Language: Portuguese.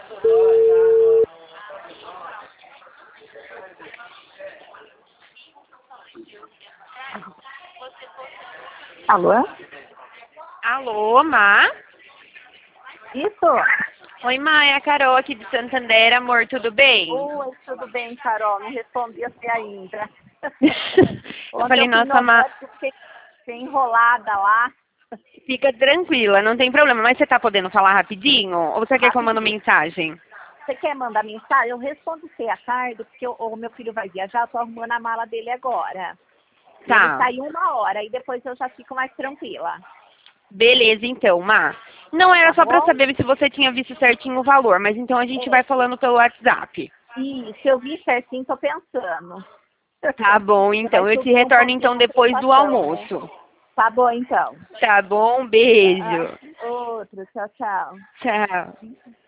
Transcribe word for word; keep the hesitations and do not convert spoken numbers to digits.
Alô? Alô, Má? Isso? Oi, Má, é a Carol aqui de Santander, amor, tudo bem? Oi, tudo bem, Carol? Não respondi você ainda. Eu Ontem falei, eu fui nossa, no Má, médico, fiquei fiquei enrolada lá. fica tranquila, não tem problema. Mas você tá podendo falar rapidinho? Ou você quer que eu mando Rapidinho. mensagem? Você quer mandar mensagem? Eu respondo você à tarde, porque o, o meu filho vai viajar, eu tô arrumando a mala dele agora. E ele Tá. sai uma hora, e depois eu já fico mais tranquila. Beleza, então, Má. Não era Tá só pra bom? saber se você tinha visto certinho o valor, mas então a gente vai É. falando pelo WhatsApp. Isso, eu vi certinho, tô pensando. Tá bom, Você vai então. Eu te subir um retorno pouquinho então a depois do prestação, né? almoço. Tá bom, então. Tá bom? Ah, Beijo. outro, tchau, tchau. Tchau.